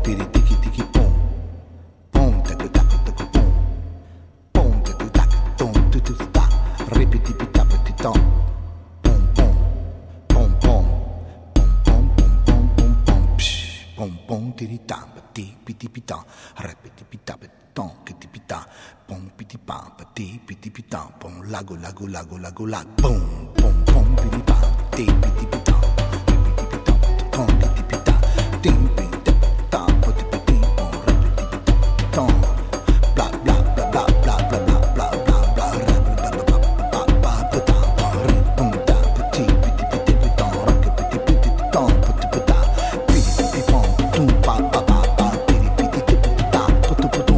tiri tiki tiki pom. Pom taku taku taku pom. Pom taku taku tom tu tu ta. Ripiti pita piti tom. Pom pom. Pom pom. Pom pom pom pom pom pom. Psh. Pom pom tiri tam piti piti pita. Ripiti pita piti tom piti pita. Pom piti pam piti piti pita. Pom lago lago lago lago lago. Pom pom pom piti pam piti piti pita. Ripiti pita piti tom piti pita. Tim piti pita piti piti pom ripiti pita piti tom. Bla bla bla bla bla bla bla bla bla bla. Bla bla bla bla bla pita. Ripum da piti piti piti pita. Ripiti piti tom piti pita. Piti piti pom tum pa pa pa pa. Piti piti piti pita putu putum.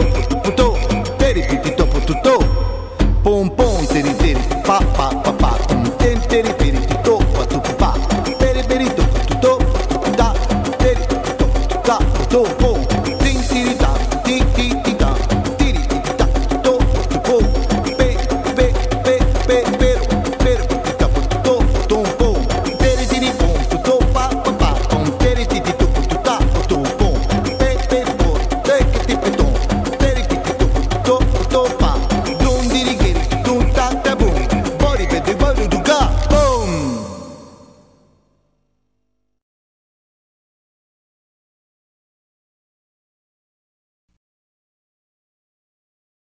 Pom pom tiri tiri pa pa pa pa.